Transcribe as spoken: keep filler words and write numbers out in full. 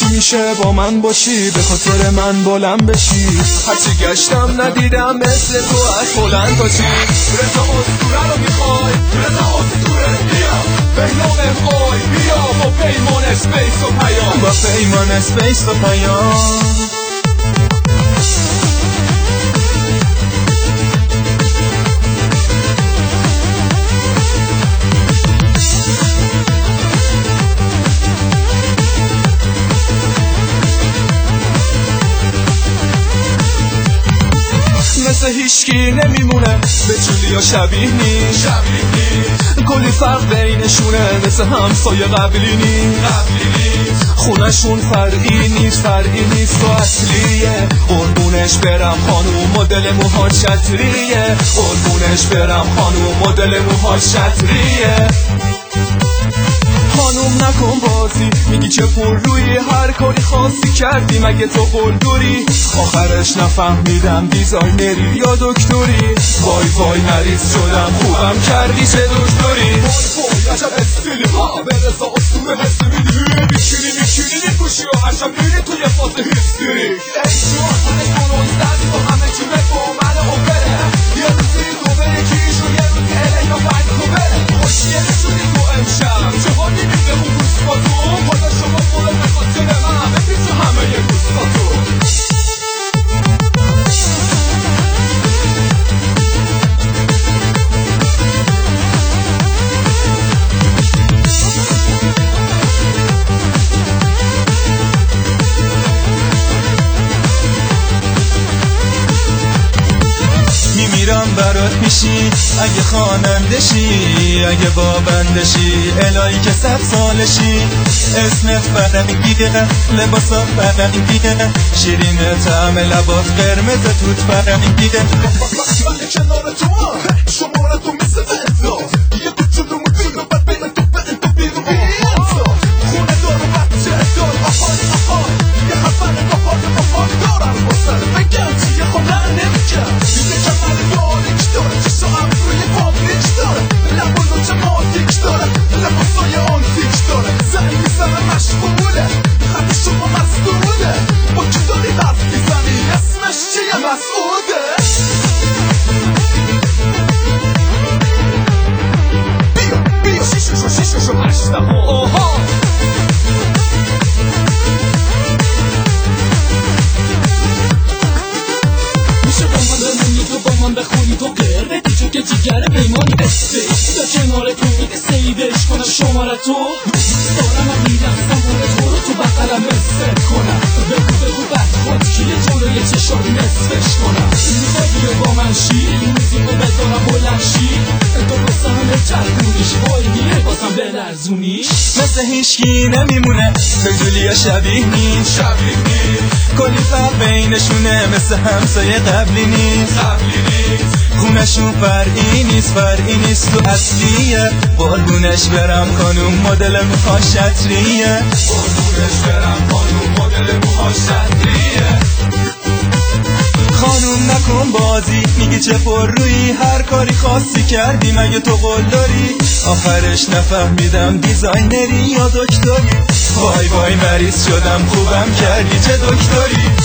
میشه با من باشی، به خاطر من بلند بشی. هرچی گشتم ندیدم مثل تو از بلند باشی. رضا اسطوره رو میخوای، رضا اسطوره بیا. بهنام افای بیا با پیمان اسپیس و پیام، با پیمان اسپیس و پیام. مثل هیچکی نمیمونه، به جولیا شبیه نیست، شبیه نیست. کلی فرق بینشونه، مثل همسایه قبلی نیست، قبلی نیست. خونشون فرعی نیست، فرعی نیست و اصلیه. قربونش برم خانوم مدل موها چتریه، قربونش برم خانوم مدل موها چتریه. خانوم نکن بازی، میگی چه پر روی هر کاری خاصی کردی، مگه تو قلدری؟ آخرش نفهمیدم دیزاینری یا دکتری. وای وای مریض شدم، خوبم کردی چه دکتری. وای وای عجب استیلی ها، به رضا اسطوره حس میدی. میکنی میکنی میپوشی و هر شب میری توی فاز هیستری. ایشو آسانش برونزدن با همه چی به با من اوپره. یه روزی دو بره کیش و یه روزی اله یا باید خوبره. خوشیه نشونی تو امشب چه حالی میده اون روز با تو. حالا شما خوبه بخاطر من بپیچو همه یه روز با تو. میمیرم برات میشی اگه خوانندشی، اگه بابندشی الهی که صد سالشی. اسمت فرنگیه، لباسات فرنگیه، شیرین طعم لبات قرمز توت فرنگیه. من کنار تو شماره تو مثل انزا، یه کوچولو مدیر بعد بین تو به انتو بیرون بیانزا. خونه دار و بچه دار آهای آهای، یه خبر بخار بخار دارم بسر بگم چیه خونه نمیگم. دیگه کمال باریک داره، چشم هم روی پاپلیک داره، لب و نوچه ماتیک داره، لباسای آنتیک داره. زنی میزنه مشغوله، خط شما مسئوله، با کی داری حرف میزنی اسمش چیه مسعوده. بیا بیا شیششو شیششو هشتم اوها. بخونی تو قرده دیجو که جیگر پیمانی بسته در کنار تو میده سیدش کنم شماره تو. دارم هم میدم سمونه تو رو تو بخلم مصفت کنم. بگو بگو بد خود کیه جلوی چشاری نصفش کنم. این روزا بیای با من شی، این موسیقه بذارم بلند شی. تو بسامه چرخونیش وای میره بازم بلرزونیش. مثل هیچکی نمیمونه، به جولیا شبیه نیست، شبیه نیست. کلی فرق بینشونه، مثل همسایه قبلی نیست، قبلی نیست. خونشون فرعی نیست، فرعی نیست تو اصلیه. قربونش برم خانوم مدل موها چتریه، قربونش برم خانوم مدل موها چتریه. خانوم نکن بازی، میگی چه پر روی هر کاری خاصی کردی، مگه تو قلدری؟ آخرش نفهمیدم دیزاینری یا دکتری. وای وای مریض شدم، خوبم کردی چه دکتری.